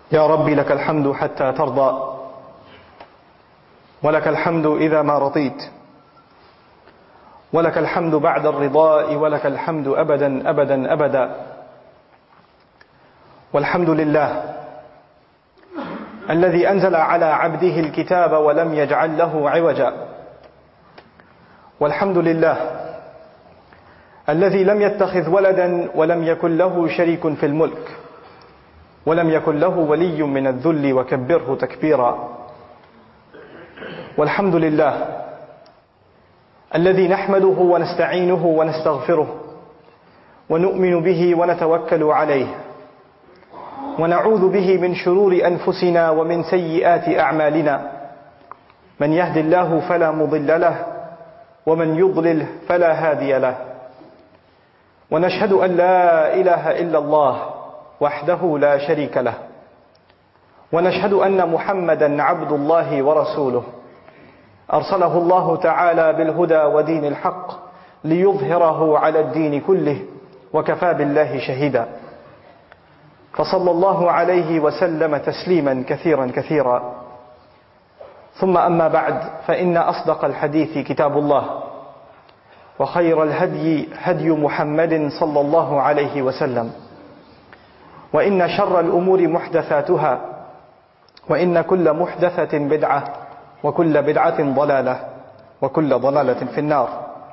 يا رب لك الحمد حتى ترضى ولك الحمد إذا ما رضيت ولك الحمد بعد الرضاء ولك الحمد أبدا أبدا أبدا. والحمد لله الذي أنزل على عبده الكتاب ولم يجعل له عوجا. والحمد لله الذي لم يتخذ ولدا ولم يكن له شريك في الملك ولم يكن له ولي من الذل وكبره تكبيرا. والحمد لله الذي نحمده ونستعينه ونستغفره ونؤمن به ونتوكل عليه ونعوذ به من شرور أنفسنا ومن سيئات أعمالنا. من يهد الله فلا مضل له ومن يضلل فلا هادي له. ونشهد أن لا إله إلا الله وحده لا شريك له. ونشهد أن محمدا عبد الله ورسوله أرسله الله تعالى بالهدى ودين الحق ليظهره على الدين كله وكفى بالله شهيدا. فصلى الله عليه وسلم تسليما كثيرا كثيرا. ثم أما بعد، فإن أصدق الحديث كتاب الله وخير الهدي هدي محمد صلى الله عليه وسلم وإن شر الأمور محدثاتها وإن كل محدثة بدعة وكل بدعة ضلالة وكل ضلالة في النار.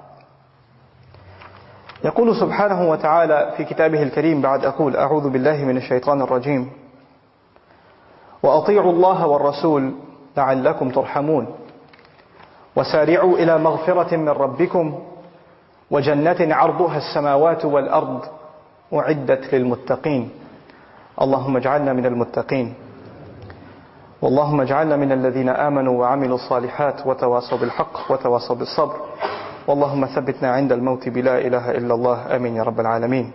يقول سبحانه وتعالى في كتابه الكريم بعد أقول أعوذ بالله من الشيطان الرجيم: وأطيعوا الله والرسول لعلكم ترحمون وسارعوا إلى مغفرة من ربكم وجنة عرضها السماوات والأرض أعدت للمتقين. اللهم اجعلنا من المتقين، واللهم اجعلنا من الذين آمنوا وعملوا الصالحات وتواصوا بالحق وتواصوا بالصبر. واللهم ثبتنا عند الموت بلا إله إلا الله. آمين يا رب العالمين.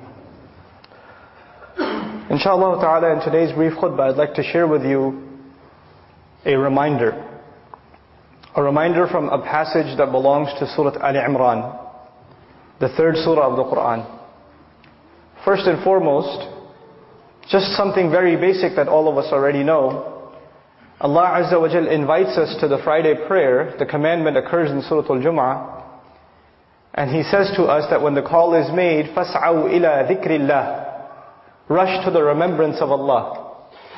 Inshallah ta'ala, in today's brief khutbah, I'd like to share with you a reminder from a passage that belongs to Surah Al-Imran, the third surah of the Quran. First and foremost, just something very basic that all of us already know. Allah Azza wa Jal invites us to the Friday prayer. The commandment occurs in Surah Al-Jum'ah. And He says to us that when the call is made, فَاسْعَوْا إِلَى ذِكْرِ اللَّهِ, rush to the remembrance of Allah.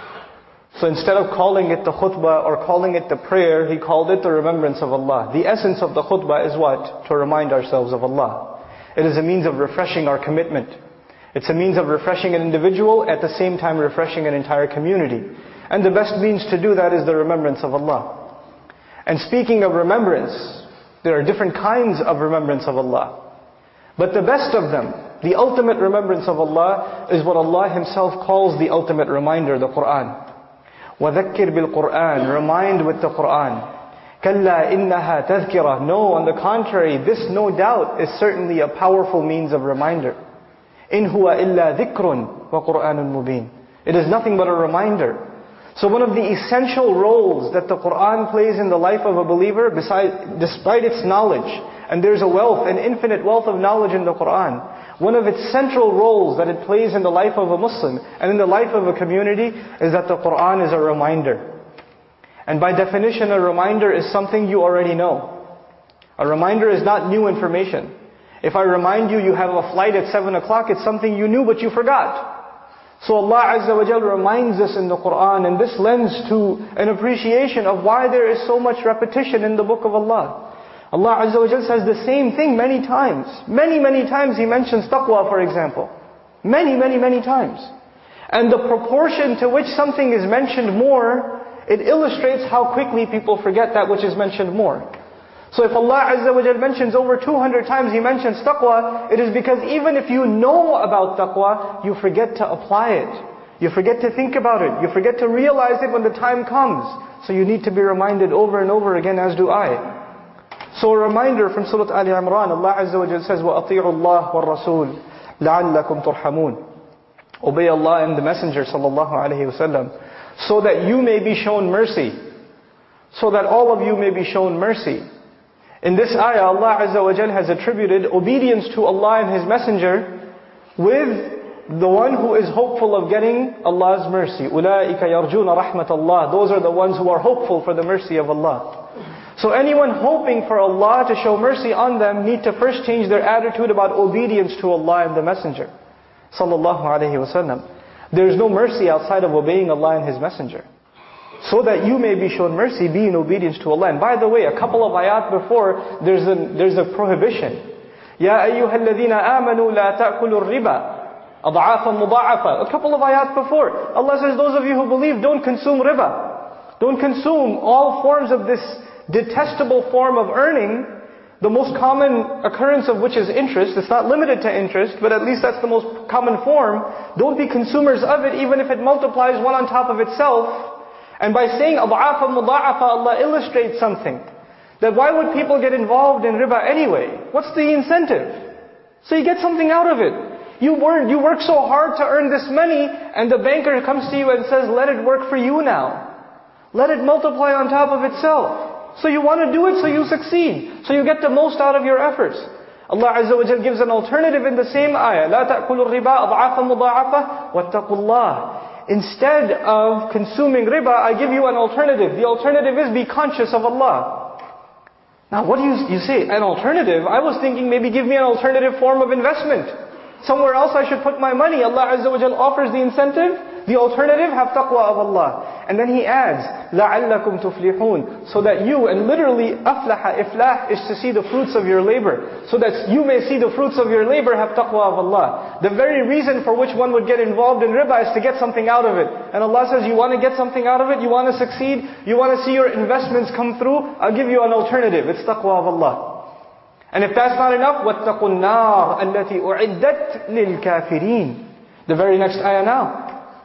So instead of calling it the khutbah or calling it the prayer, He called it the remembrance of Allah. The essence of the khutbah is what? To remind ourselves of Allah. It is a means of refreshing our commitment. It's a means of refreshing an individual, at the same time refreshing an entire community. And the best means to do that is the remembrance of Allah. And speaking of remembrance, there are different kinds of remembrance of Allah. But the best of them, the ultimate remembrance of Allah, is what Allah Himself calls the ultimate reminder, the Qur'an. وَذَكِّرْ بِالْقُرْآنِ, remind with the Qur'an. كَلَّا إِنَّهَا تَذْكِرَةٌ, no, on the contrary, this no doubt is certainly a powerful means of reminder. إِنْ هُوَ إِلَّا ذِكْرٌ وَقُرْآنٌ مُبِينٌ. It is nothing but a reminder. So one of the essential roles that the Qur'an plays in the life of a believer, despite its knowledge, and there's a wealth, an infinite wealth of knowledge in the Qur'an, one of its central roles that it plays in the life of a Muslim and in the life of a community is that the Qur'an is a reminder. And by definition, a reminder is something you already know. A reminder is not new information. If I remind you, you have a flight at 7 o'clock, it's something you knew but you forgot. So Allah Azza wa Jal reminds us in the Qur'an, and this lends to an appreciation of why there is so much repetition in the book of Allah. Allah Azza wa Jal says the same thing many times. Many, many times He mentions taqwa, for example. Many, many, many times. And the proportion to which something is mentioned more, it illustrates how quickly people forget that which is mentioned more. So if Allah Azza wa Jal mentions over 200 times He mentions taqwa, it is because even if you know about taqwa, you forget to apply it. You forget to think about it. You forget to realize it when the time comes. So you need to be reminded over and over again, as do I. So a reminder from Surah Al-Imran, Allah Azza wa Jal says, وَأَطِيعُوا اللَّهَ وَالرَّسُولِ لَعَلَّكُمْ تُرْحَمُونَ. Obey Allah and the Messenger sallallahu alaihi wasallam, so that you may be shown mercy. So that all of you may be shown mercy. In this ayah, Allah Azza wa Jal has attributed obedience to Allah and His Messenger with The one who is hopeful of getting Allah's mercy. أُولَٰئِكَ يَرْجُونَ رَحْمَةَ اللَّهِ. Those are the ones who are hopeful for the mercy of Allah. So anyone hoping for Allah to show mercy on them need to first change their attitude about obedience to Allah and the Messenger. Sallallahu alayhi wa sallam. There is no mercy outside of obeying Allah and His Messenger. So that you may be shown mercy, be in obedience to Allah. And by the way, a couple of ayat before, there's a prohibition. يَا أَيُّهَا الَّذِينَ آمَنُوا لَا تَأْكُلُوا الرِّبَا أَضْعَافًا مُضَاعَفًا. A couple of ayat before, Allah says, those of you who believe, don't consume riba. Don't consume all forms of this detestable form of earning, the most common occurrence of which is interest. It's not limited to interest, but at least that's the most common form. Don't be consumers of it, even if it multiplies one on top of itself. And by saying أَضْعَافًا مُضَاعَفًا, Allah illustrates something. That why would people get involved in riba anyway? What's the incentive? So you get something out of it. You work so hard to earn this money, and the banker comes to you and says, let it work for you now. Let it multiply on top of itself. So you want to do it so you succeed. So you get the most out of your efforts. Allah Azza wa Jal gives an alternative in the same ayah. لَا تَأْكُلُوا الرِّبَا أَضْعَافًا مُضَاعَفًا وَاتَّقُوا اللَّهِ. Instead of consuming riba, I give you an alternative. The alternative is be conscious of Allah. Now what do you say? An alternative? I was thinking maybe give me an alternative form of investment. Somewhere else I should put my money. Allah Azza wa Jal offers the incentive. The alternative, have taqwa of Allah. And then He adds, لَعَلَّكُمْ تُفْلِحُونَ. So that you, and literally, aflaha, iflah is to see the fruits of your labor. So that you may see the fruits of your labor, have taqwa of Allah. The very reason for which one would get involved in riba is to get something out of it. And Allah says, you want to get something out of it? You want to succeed? You want to see your investments come through? I'll give you an alternative. It's taqwa of Allah. And if that's not enough, وَاتَّقُوا النَّارَ الَّتِي أُعِدَّتْ لِلْكَافِرِينَ. The very next ayah now.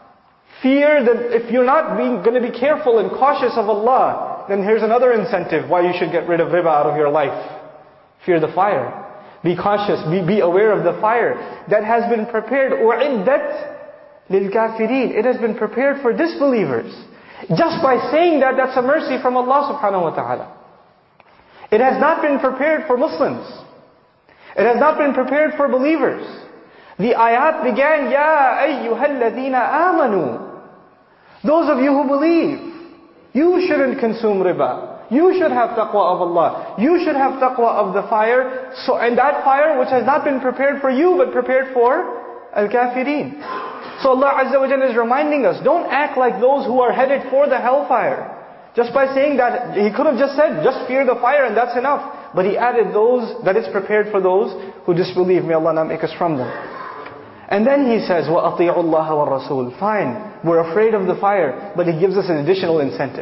Fear that if you're not going to be careful and cautious of Allah, then here's another incentive why you should get rid of riba out of your life. Fear the fire. Be cautious, be aware of the fire that has been prepared. أُعِدَّتْ لِلْكَافِرِينَ. It has been prepared for disbelievers. Just by saying that, that's a mercy from Allah subhanahu wa ta'ala. It has not been prepared for Muslims. It has not been prepared for believers. The ayat began, Ya ayyuhalladhina amanu. Those of you who believe, you shouldn't consume riba. You should have taqwa of Allah. You should have taqwa of the fire. And that fire which has not been prepared for you, but prepared for al-kafirin. So Allah Azza wa Jalla is reminding us, don't act like those who are headed for the hellfire. Just by saying that, He could have just said, just fear the fire and that's enough. But He added those, that it's prepared for those who disbelieve. May Allah not make us from them. And then He says, وَأَطِيعُوا اللَّهَ وَالرَّسُولِ. Fine, we're afraid of the fire, but He gives us an additional incentive.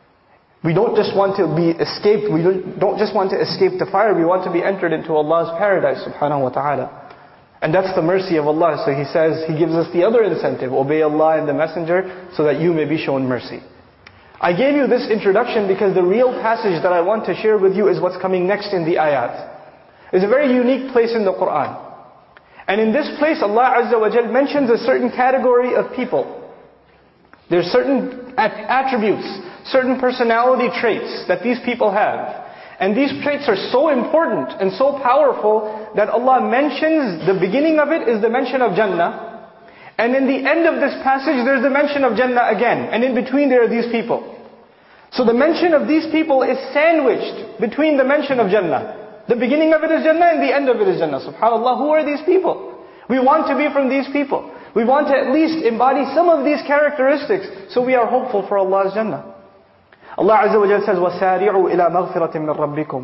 We don't just want to be escaped, we don't just want to escape the fire, we want to be entered into Allah's paradise subhanahu wa ta'ala. And that's the mercy of Allah. So He says, He gives us the other incentive, obey Allah and the Messenger, so that you may be shown mercy. I gave you this introduction because the real passage that I want to share with you is what's coming next in the ayat. It's a very unique place in the Qur'an. And in this place, Allah Azza wa Jal mentions a certain category of people. There's certain attributes, certain personality traits that these people have. And these traits are so important and so powerful that Allah mentions, the beginning of it is the mention of Jannah. And in the end of this passage, there's the mention of Jannah again. And in between there are these people. So the mention of these people is sandwiched between the mention of Jannah. The beginning of it is Jannah and the end of it is Jannah. SubhanAllah, who are these people? We want to be from these people. We want to at least embody some of these characteristics, so we are hopeful for Allah's Jannah. Allah Azza wa Jalla says, وَسَارِعُوا إِلَى مَغْفِرَةٍ مِّن رَبِّكُمْ.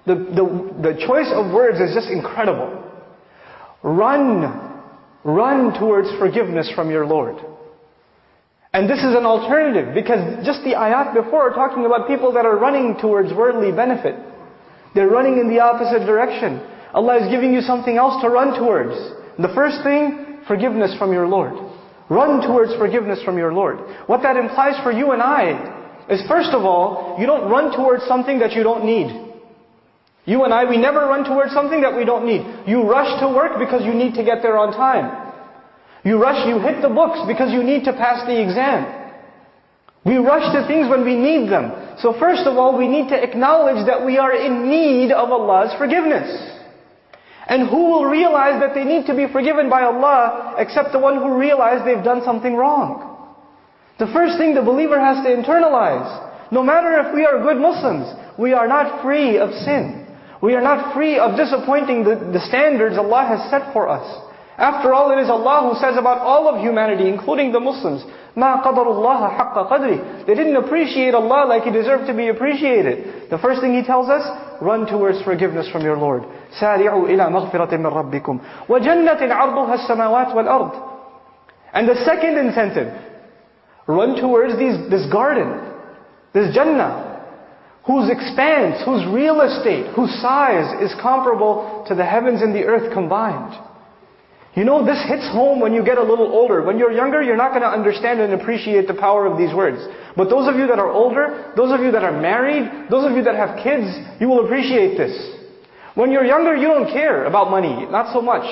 The choice of words is just incredible. Run towards forgiveness from your Lord. And this is an alternative, because just the ayat before are talking about people that are running towards worldly benefit. They're running in the opposite direction. Allah is giving you something else to run towards. The first thing, forgiveness from your Lord. Run towards forgiveness from your Lord. What that implies for you and I is, first of all, you don't run towards something that you don't need. You and I, we never run towards something that we don't need. You rush to work because you need to get there on time. You hit the books because you need to pass the exam. We rush to things when we need them. So first of all, we need to acknowledge that we are in need of Allah's forgiveness. And who will realize that they need to be forgiven by Allah except the one who realized they've done something wrong? The first thing the believer has to internalize, no matter if we are good Muslims, we are not free of sin. We are not free of disappointing the standards Allah has set for us. After all, it is Allah who says about all of humanity, including the Muslims, مَا قَدَرُ اللَّهَ حَقَّ قَدْرِ. They didn't appreciate Allah like He deserved to be appreciated. The first thing He tells us, run towards forgiveness from your Lord. سَارِعُوا إِلَى مَغْفِرَةٍ مِّن رَبِّكُمْ وَجَنَّةٍ عَرْضُهَا السَّمَاوَاتُ وَالْأَرْضِ. And the second incentive, run towards this garden, this Jannah, whose expanse, whose real estate, whose size is comparable to the heavens and the earth combined. You know, this hits home when you get a little older. When you're younger, you're not going to understand and appreciate the power of these words. But those of you that are older, those of you that are married, those of you that have kids, you will appreciate this. When you're younger, you don't care about money. Not so much.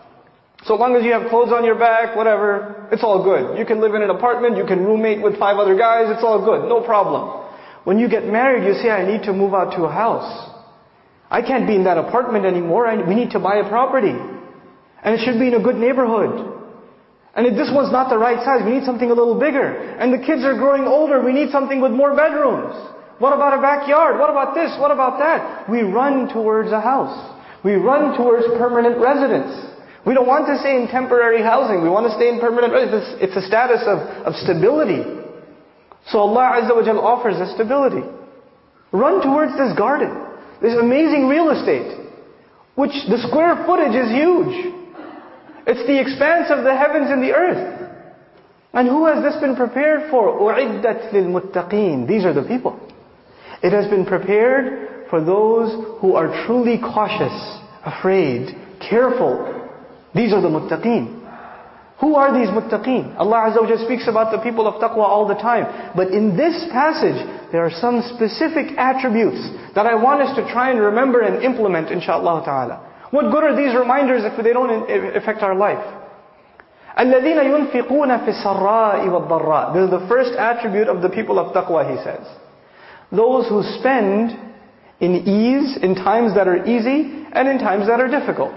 So long as you have clothes on your back, whatever, it's all good. You can live in an apartment, you can roommate with 5 other guys, it's all good. No problem. When you get married, you say, I need to move out to a house. I can't be in that apartment anymore. We need to buy a property. And it should be in a good neighborhood. And if this one's not the right size, we need something a little bigger. And the kids are growing older, we need something with more bedrooms. What about a backyard? What about this? What about that? We run towards a house. We run towards permanent residence. We don't want to stay in temporary housing. We want to stay in permanent residence. It's a status of stability. So Allah Azza wa Jal offers us stability. Run towards this garden. This amazing real estate. Which the square footage is huge. It's the expanse of the heavens and the earth. And who has this been prepared for? أُعِدَّتْ لِلْمُتَّقِينَ. These are the people. It has been prepared for those who are truly cautious, afraid, careful. These are the muttaqeen. Who are these muttaqeen? Allah Azza wa Jalla speaks about the people of taqwa all the time. But in this passage, there are some specific attributes that I want us to try and remember and implement, inshaAllah ta'ala. What good are these reminders if they don't affect our life? الَّذِينَ يُنْفِقُونَ فِي السَّرَّاءِ وَالضَّرَّاءِ. This is the first attribute of the people of taqwa, he says. Those who spend in ease, in times that are easy, and in times that are difficult.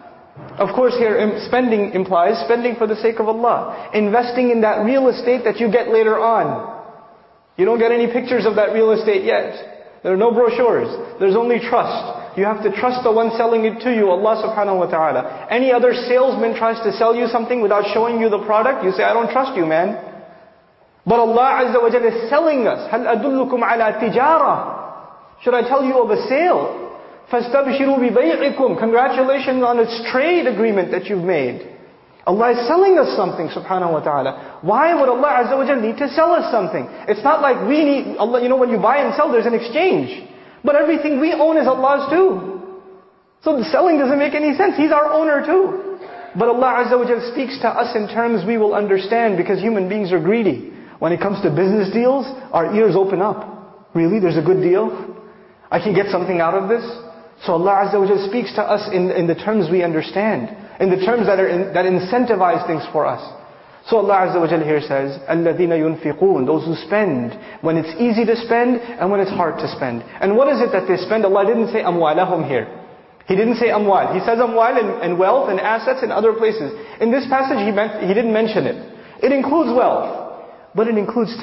Of course, here spending implies spending for the sake of Allah. Investing in that real estate that you get later on. You don't get any pictures of that real estate yet. There are no brochures. There's only trust. You have to trust the one selling it to you, Allah subhanahu wa ta'ala. Any other salesman tries to sell you something without showing you the product, you say, I don't trust you, man. But Allah Azza wa Jalla is selling us. هَلْ أَدُلُّكُمْ عَلَى تِجَارَةٍ. Should I tell you of a sale? فَاسْتَبْشِرُوا بِبَيْعِكُمْ. Congratulations on its trade agreement that you've made. Allah is selling us something, subhanahu wa ta'ala. Why would Allah Azza wa Jalla need to sell us something? It's not like we need, Allah, when you buy and sell, there's an exchange. But everything we own is Allah's too. So the selling doesn't make any sense. He's our owner too. But Allah Azza wa Jalla speaks to us in terms we will understand because human beings are greedy. When it comes to business deals, our ears open up. Really? There's a good deal? I can get something out of this? So Allah Azza wa Jalla speaks to us in the terms we understand. In the terms that incentivize things for us. So Allah Azza wa Jalla here says, الَّذِينَ يُنْفِقُونَ. Those who spend when it's easy to spend and when it's hard to spend. And what is it that they spend? Allah didn't say amwalahum here. He didn't say amwal. He says amwal and wealth and assets in other places. In this passage he didn't mention it. It includes wealth. But it includes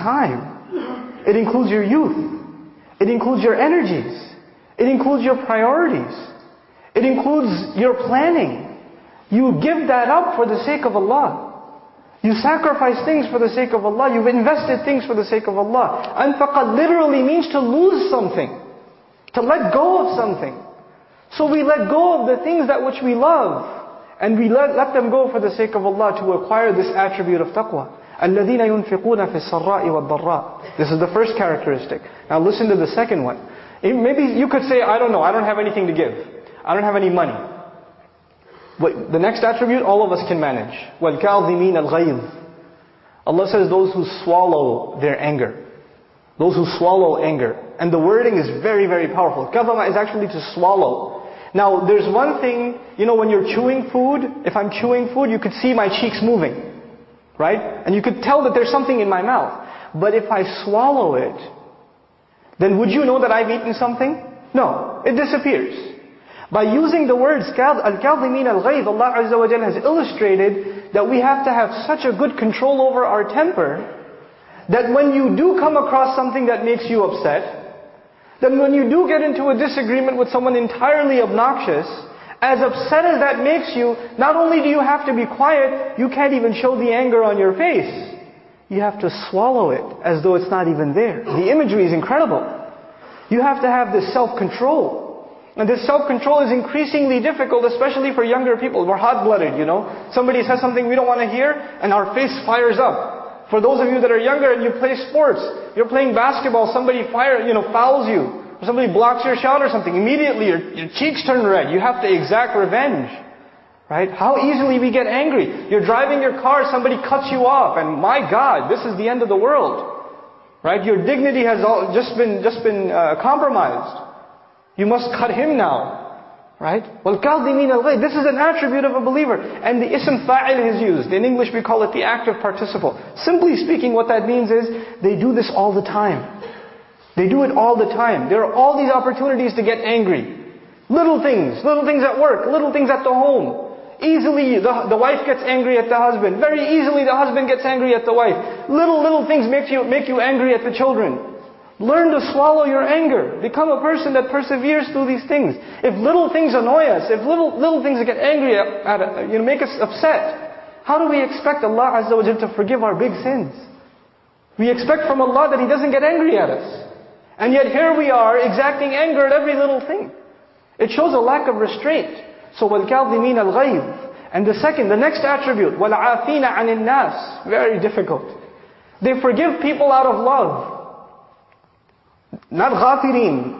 time. It includes your youth. It includes your energies. It includes your priorities. It includes your planning. You give that up for the sake of Allah. You sacrifice things for the sake of Allah. You've invested things for the sake of Allah. Anfaqa literally means to lose something. To let go of something. So we let go of the things that which we love. And we let them go for the sake of Allah to acquire this attribute of taqwa. الَّذِينَ يُنْفِقُونَ فِي السَّرَّاءِ وَالضَّرَّاءِ. This is the first characteristic. Now listen to the second one. Maybe you could say, I don't know, I don't have anything to give. I don't have any money. But the next attribute, all of us can manage. وَالْكَاظِمِينَ الْغَيْظِ. Allah says those who swallow their anger. Those who swallow anger. And the wording is very, very powerful. Kadhama is actually to swallow. Now there's one thing, when you're chewing food, if I'm chewing food, you could see my cheeks moving. Right? And you could tell that there's something in my mouth. But if I swallow it, then would you know that I've eaten something? No, it disappears. By using the words al-kadhimin al-ghayz, Allah Azza wa Jalla has illustrated that we have to have such a good control over our temper, that when you do come across something that makes you upset, then when you do get into a disagreement with someone entirely obnoxious, as upset as that makes you, not only do you have to be quiet, you can't even show the anger on your face. You have to swallow it as though it's not even there. The imagery is incredible. You have to have this self-control. And this self-control is increasingly difficult, especially for younger people. We're hot-blooded, Somebody says something we don't want to hear, and our face fires up. For those of you that are younger and you play sports, you're playing basketball, somebody fouls you. Or somebody blocks your shot or something. Immediately your cheeks turn red. You have to exact revenge. Right? How easily we get angry. You're driving your car, somebody cuts you off, and my God, this is the end of the world. Right? Your dignity has just been compromised. You must cut him now. Right? وَالْكَاظِمِينَ الْغَيْظَ. This is an attribute of a believer. And the ism fa'il is used. In English we call it the active participle. Simply speaking, what that means is, they do this all the time. They do it all the time. There are all these opportunities to get angry. Little things at work, little things at the home. Easily the wife gets angry at the husband. Very easily the husband gets angry at the wife. Little things make you angry at the children. Learn to swallow your anger. Become a person that perseveres through these things. If little things annoy us, if little things get angry at make us upset, how do we expect Allah Azza wa Jalla to forgive our big sins? We expect from Allah that He doesn't get angry at us. And yet here we are exacting anger at every little thing. It shows a lack of restraint. So وَالْكَاظِمِينَ الْغَيْظَ. And the next attribute, وَالْعَافِينَ عَنِ النَّاسِ. Very difficult. They forgive people out of love. Not ghafirin.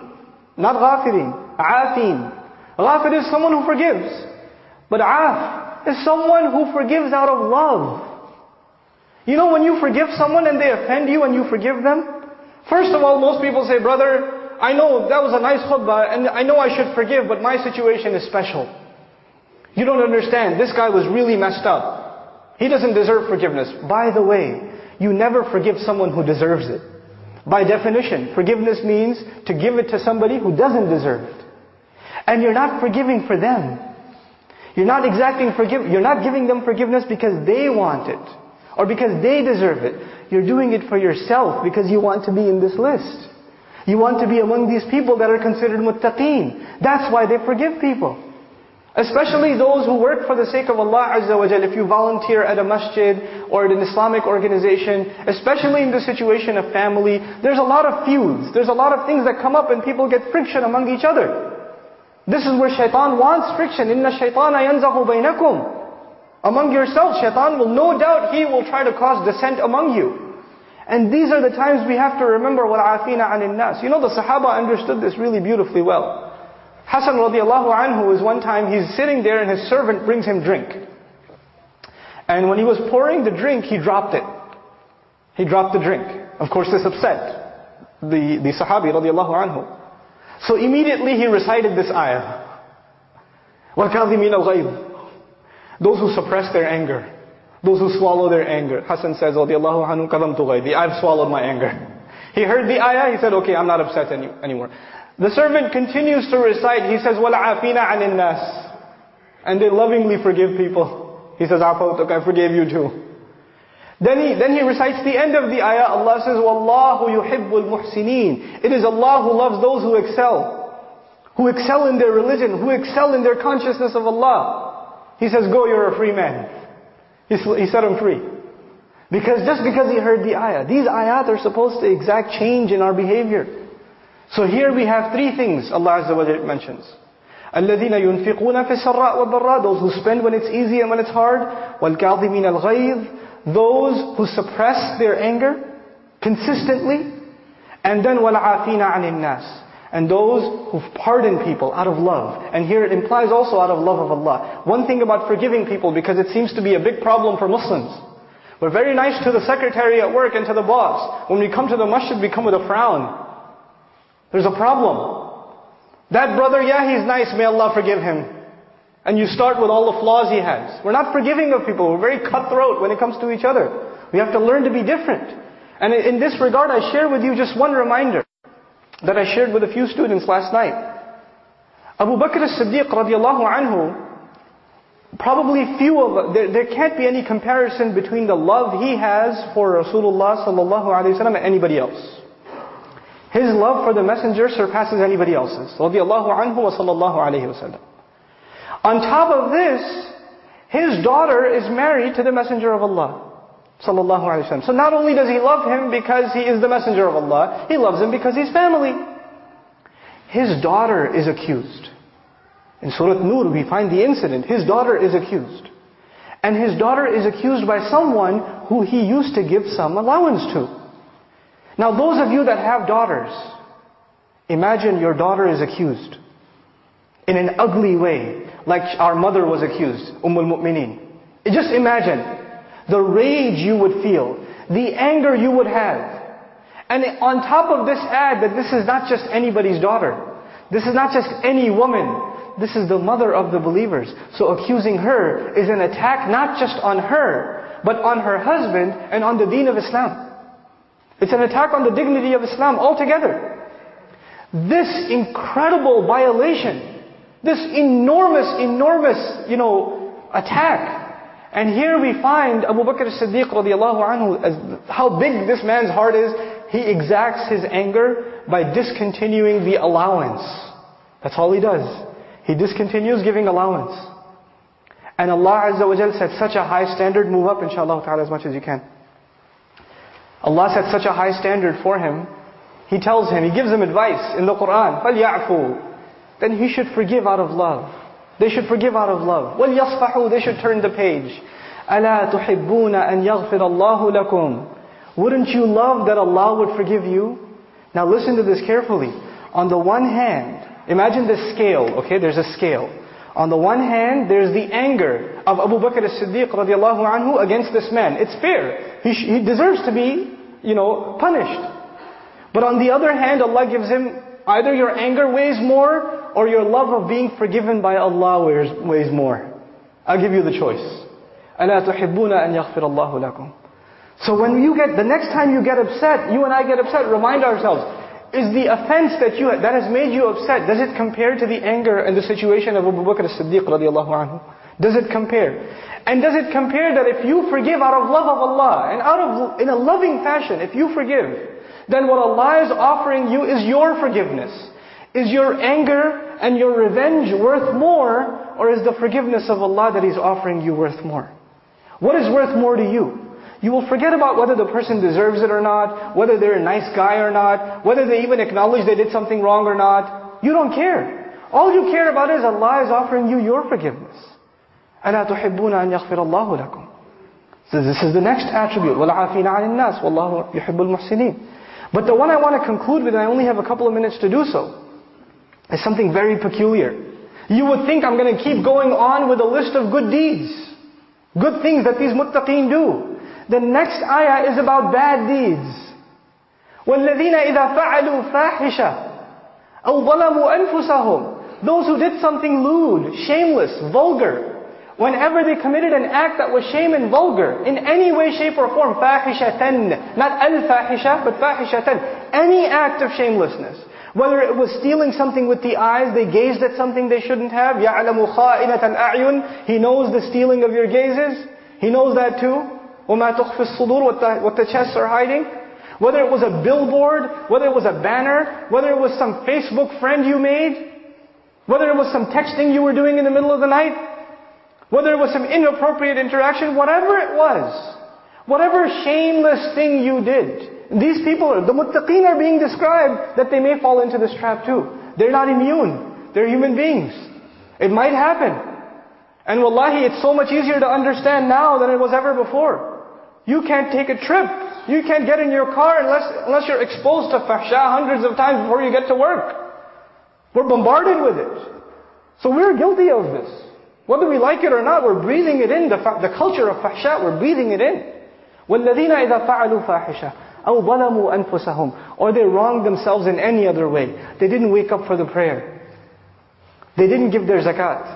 Aafin. Ghafir is someone who forgives. But aaf is someone who forgives out of love. When you forgive someone and they offend you and you forgive them, first of all, most people say, brother, I know that was a nice khutbah and I know I should forgive, but my situation is special. You don't understand. This guy was really messed up. He doesn't deserve forgiveness. By the way, you never forgive someone who deserves it. By definition, forgiveness means to give it to somebody who doesn't deserve it. And you're not forgiving for them. You're not you're not giving them forgiveness because they want it. Or because they deserve it. You're doing it for yourself because you want to be in this list. You want to be among these people that are considered muttaqeen. That's why they forgive people. Especially those who work for the sake of Allah Azza wa Jalla. If you volunteer at a masjid or at an Islamic organization, especially in the situation of family, there's a lot of feuds. There's a lot of things that come up and people get friction among each other. This is where shaitan wants friction. إِنَّ الشَّيْطَانَ يَنْزَغُ بَيْنَكُمْ. Among yourselves, shaitan will no doubt, he will try to cause dissent among you. And these are the times we have to remember وَالْعَافِينَ عَنِ النَّاسِ. The Sahaba understood this really beautifully well. Hassan radiallahu anhu was one time, he's sitting there and his servant brings him drink. And when he was pouring the drink, he dropped it. He dropped the drink. Of course this upset the Sahabi radiallahu anhu. So immediately he recited this ayah. وَالْكَاظِمِينَ الْغَيْظَ. Those who suppress their anger. Those who swallow their anger. Hassan says, radiallahu anhu, كَظَمْتُ غَيْظِ. I've swallowed my anger. He heard the ayah, he said, okay, I'm not upset anymore. The servant continues to recite, he says, وَالْعَافِينَ عَنِ النَّاسِ. And they lovingly forgive people. He says, عَفَوْتُكَ, I forgave you too. Then he recites the end of the ayah. Allah says, وَاللَّهُ يُحِبُّ الْمُحْسِنِينَ. It is Allah who loves those who excel. Who excel in their religion. Who excel in their consciousness of Allah. He says, go, you're a free man. He set him free. Just because he heard the ayah. These ayat are supposed to exact change in our behavior. So here we have three things Allah Azza wa Jalla mentions. الَّذِينَ يُنْفِقُونَ فِي السَّرَّاءِ وَالضَّرَّاءِ. Those who spend when it's easy and when it's hard. وَالْكَاظِمِينَ الْغَيْظَ. Those who suppress their anger consistently. And then وَالْعَافِينَ عَنِ النَّاسِ. And those who pardon people out of love. And here it implies also out of love of Allah. One thing about forgiving people, because it seems to be a big problem for Muslims. We're very nice to the secretary at work and to the boss. When we come to the masjid, we come with a frown. There's a problem. That brother, he's nice, may Allah forgive him. And you start with all the flaws he has. We're not forgiving of people. We're very cutthroat when it comes to each other. We have to learn to be different. And in this regard, I share with you just one reminder that I shared with a few students last night. Abu Bakr as-Siddiq radiallahu anhu, probably there can't be any comparison between the love he has for Rasulullah sallallahu alaihi wasallam and anybody else. His love for the Messenger surpasses anybody else's. Radiallahu anhu wa sallallahu alaihi wasallam. On top of this, his daughter is married to the Messenger of Allah sallallahu alaihi wasallam. So not only does he love him because he is the Messenger of Allah, he loves him because he's family. His daughter is accused. In Surah Nur we find the incident. His daughter is accused. And his daughter is accused by someone who he used to give some allowance to. Now those of you that have daughters, imagine your daughter is accused in an ugly way, like our mother was accused, al-Mu'mineen. Just imagine the rage you would feel, the anger you would have. And on top of this, add that this is not just anybody's daughter. This is not just any woman. This is the mother of the believers. So accusing her is an attack not just on her, but on her husband and on the deen of Islam. It's an attack on the dignity of Islam altogether. This incredible violation, this enormous, attack. And here we find Abu Bakr as-Siddiq radiallahu anhu, how big this man's heart is. He exacts his anger by discontinuing the allowance. That's all he does. He discontinues giving allowance. And Allah Azza wa Jal set such a high standard. Move up inshallah ta'ala as much as you can. Allah set such a high standard for him. He tells him, He gives him advice in the Quran. فَلْيَعْفُوا. Then he should forgive out of love. They should forgive out of love. وَلْيَصْفَحُوا. They should turn the page. أَلَا تُحِبُّونَ أَنْ يَغْفِرَ اللَّهُ لَكُمْ. Wouldn't you love that Allah would forgive you? Now listen to this carefully. On the one hand, imagine this scale, okay? There's a scale. On the one hand, there's the anger of Abu Bakr as-Siddiq radiallahu anhu against this man. It's fair. He deserves to be, punished. But on the other hand, Allah gives him either your anger weighs more or your love of being forgiven by Allah weighs more. I'll give you the choice. أَلَا تُحِبُّونَ أَنْ يَغْفِرَ اللَّهُ لَكُمْ. So when the next time you get upset, you and I get upset, remind ourselves, is the offense that has made you upset, does it compare to the anger and the situation of Abu Bakr as-Siddiq radiallahu anhu? Does it compare? And does it compare that if you forgive out of love of Allah, and in a loving fashion, if you forgive, then what Allah is offering you is your forgiveness. Is your anger and your revenge worth more, or is the forgiveness of Allah that He's offering you worth more? What is worth more to you? You will forget about whether the person deserves it or not, whether they're a nice guy or not, whether they even acknowledge they did something wrong or not. You don't care. All you care about is Allah is offering you your forgiveness. أَلَا تُحِبُّونَ أَنْ يَغْفِرَ اللَّهُ لَكُمْ. So this is the next attribute. وَالْعَافِينَ عَنِ النَّاسِ وَاللَّهُ يُحِبُّ الْمُحْسِنِينَ. But the one I want to conclude with, and I only have a couple of minutes to do so, is something very peculiar. You would think I'm going to keep going on with a list of good deeds, good things that these muttaqeen do. The next ayah is about bad deeds. وَالَّذِينَ إِذَا فَعَلُوا فَاحِشَةً أَوْ ظَلَمُوا أَنفُسَهُمْ. Those who did something lewd, shameless, vulgar, whenever they committed an act that was shame and vulgar, in any way, shape or form, فَاحِشَةً, not al-fahisha, but فَاحِشَةً, any act of shamelessness. Whether it was stealing something with the eyes, they gazed at something they shouldn't have, يَعْلَمُ خَائِنَةَ الْأَعْيُنِ. He knows the stealing of your gazes. He knows that too. وَمَا تُخْفِ الصُّدُورِ, what the chests are hiding. Whether it was a billboard, whether it was a banner, whether it was some Facebook friend you made, whether it was some texting you were doing in the middle of the night, whether it was some inappropriate interaction, whatever it was, whatever shameless thing you did. These people, the muttaqeen, are being described that they may fall into this trap too. They're not immune. They're human beings. It might happen. And wallahi, it's so much easier to understand now than it was ever before. You can't take a trip. You can't get in your car unless you're exposed to fahsha hundreds of times before you get to work. We're bombarded with it. So we're guilty of this. Whether we like it or not, we're breathing it in. The culture of fahsha, we're breathing it in. وَالَّذِينَ إِذَا فَعَلُوا فَاحِشَةً أَوْ ظَلَمُوا أَنفُسَهُمْ. Or they wronged themselves in any other way. They didn't wake up for the prayer. They didn't give their zakat.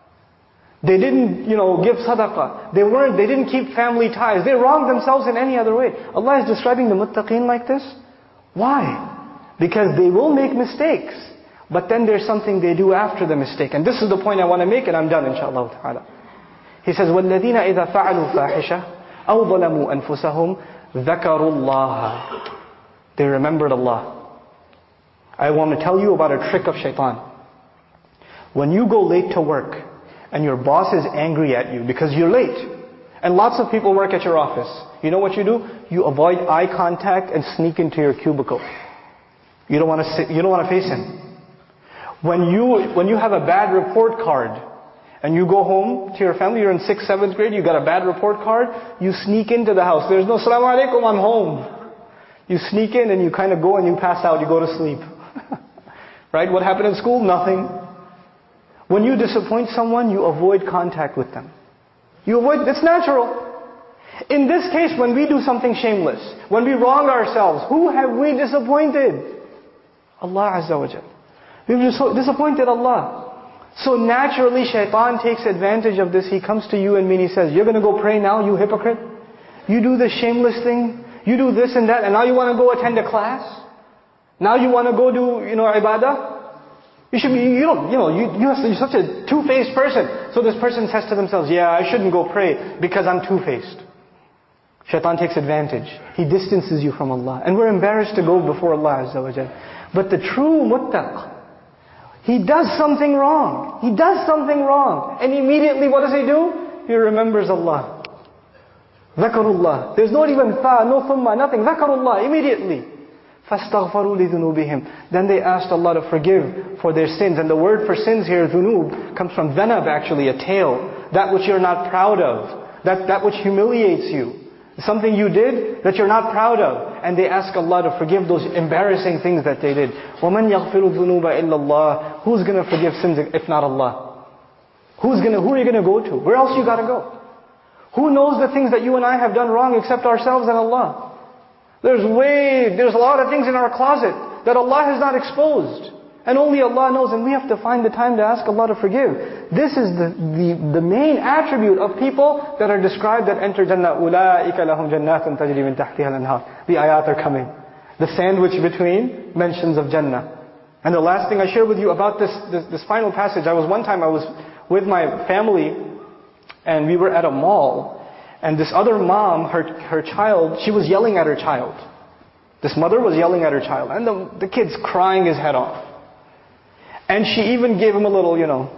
They didn't, give sadaqah. They didn't keep family ties. They wronged themselves in any other way. Allah is describing the muttaqeen like this. Why? Because they will make mistakes. But then there's something they do after the mistake. And this is the point I want to make, and I'm done, inshallah ta'ala. He says, وَالَّذِينَ إِذَا فَعَلُوا فَاحِشَةً أَوْ ظَلَمُوا أَنفُسَهُمْ ذَكَرُوا اللَّهَ. They remembered Allah. I want to tell you about a trick of shaitan. When you go late to work, and your boss is angry at you because you're late, and lots of people work at your office, you know what you do? You avoid eye contact and sneak into your cubicle. You don't want to face him. When you have a bad report card, and you go home to your family, you're in 6th, 7th grade, you got a bad report card, you sneak into the house. There's no Assalamu alaikum, I'm home. You sneak in and you kind of go and you pass out, you go to sleep. Right? What happened in school? Nothing. When you disappoint someone, you avoid contact with them. It's natural. In this case, when we do something shameless, when we wrong ourselves, who have we disappointed? Allah Azza wa Jal. We've disappointed Allah. So naturally, shaitan takes advantage of this. He comes to you and me and he says, you're going to go pray now, you hypocrite? You do this shameless thing, you do this and that, and now you want to go attend a class? Now you want to go do, ibadah? You should be, you're such a two-faced person. So this person says to themselves, yeah, I shouldn't go pray because I'm two-faced. Shaitan takes advantage. He distances you from Allah. And we're embarrassed to go before Allah Azza wa Jal. But the true muttaq, he does something wrong. He does something wrong. And immediately what does he do? He remembers Allah. Dhakarullah. There's not even fa, no thumma, nothing. Dhakarullah, immediately. فَاسْتَغْفَرُوا لِذُنُوبِهِمْ. Then they asked Allah to forgive for their sins. And the word for sins here, dhunub, comes from dhanab actually, a tail. That which you're not proud of. That which humiliates you. Something you did that you're not proud of. And they ask Allah to forgive those embarrassing things that they did. وَمَنْ يَغْفِرُ الذُّنُوبَ إِلَّا اللَّهِ. Who's going to forgive sins if not Allah? Who are you going to go to? Where else you got to go? Who knows the things that you and I have done wrong except ourselves and Allah? There's a lot of things in our closet that Allah has not exposed. And only Allah knows, and we have to find the time to ask Allah to forgive. This is the main attribute of people that are described that enter Jannah. أُولَٰئِكَ لَهُمْ جَنَّاتٌ تَجْرِي مِنْ تَحْتِهَا الْأَنْهَارُ. The ayat are coming. The sandwich between mentions of Jannah. And the last thing I share with you about this final passage, one time I was with my family, and we were at a mall, and this other mom, her child, she was yelling at her child. This mother was yelling at her child, and the kid's crying his head off. And she even gave him a little,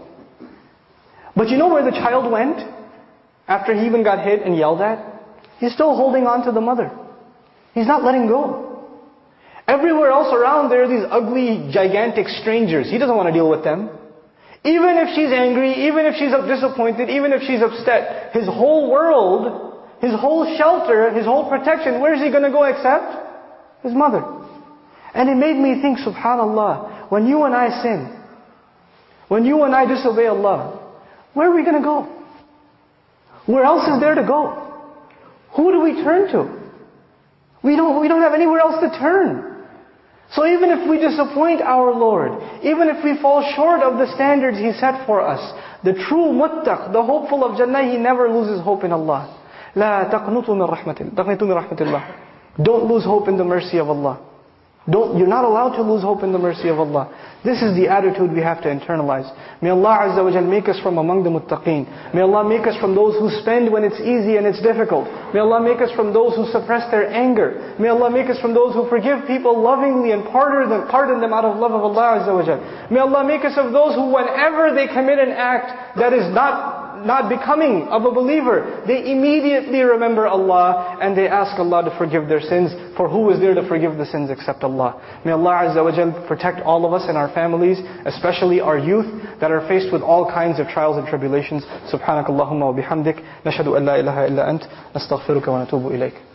But you know where the child went? After he even got hit and yelled at? He's still holding on to the mother. He's not letting go. Everywhere else around there are these ugly, gigantic strangers. He doesn't want to deal with them. Even if she's angry, even if she's disappointed, even if she's upset, his whole world, his whole shelter, his whole protection, where is he going to go except his mother? And it made me think, subhanallah, when you and I sin, when you and I disobey Allah, where are we going to go? Where else is there to go? Who do we turn to? We don't have anywhere else to turn. So even if we disappoint our Lord, even if we fall short of the standards He set for us, the true muttaq, the hopeful of Jannah, he never loses hope in Allah. لا تقنطوا من رحمة الله. Don't lose hope in the mercy of Allah. You're not allowed to lose hope in the mercy of Allah. This is the attitude we have to internalize. May Allah Azza wa Jal make us from among the muttaqeen. May Allah make us from those who spend when it's easy and it's difficult. May Allah make us from those who suppress their anger. May Allah make us from those who forgive people lovingly and pardon them out of love of Allah Azza wa Jal. May Allah make us of those who whenever they commit an act that is not becoming of a believer, they immediately remember Allah and they ask Allah to forgive their sins. For who is there to forgive the sins except Allah? May Allah Azza wa Jal protect all of us and our families, especially our youth that are faced with all kinds of trials and tribulations. Subhanakallahumma wa bihamdik. Nashhadu an la ilaha illa ant. Nastaghfiruka wa natubu ilayk.